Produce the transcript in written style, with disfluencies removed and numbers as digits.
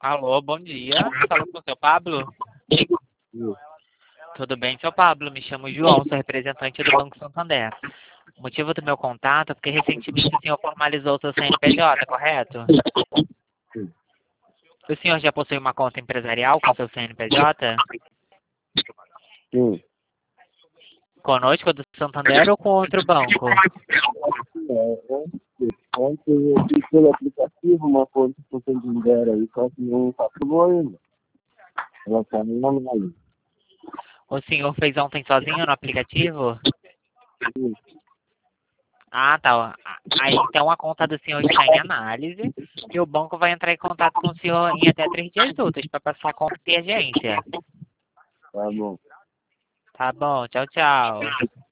Alô, bom dia. Fala com o seu Pablo? Isso. Tudo bem, seu Pablo? Me chamo João, sou representante do Banco Santander. O motivo do meu contato é porque recentemente o senhor formalizou o seu CNPJ, correto? Sim. O senhor já possui uma conta empresarial com seu CNPJ? Sim. Conosco do Santander ou com outro banco? Ontem eu fiz pelo aplicativo uma conta que você me deram aí, só que não faturou ainda. Ela está no nome ali. O senhor fez ontem sozinho no aplicativo? Sim. Ah, tá. Aí então a conta do senhor está em análise e o banco vai entrar em contato com o senhor em até 3 dias úteis para passar a conta de agência. Tá bom. Tá bom, tchau, tchau.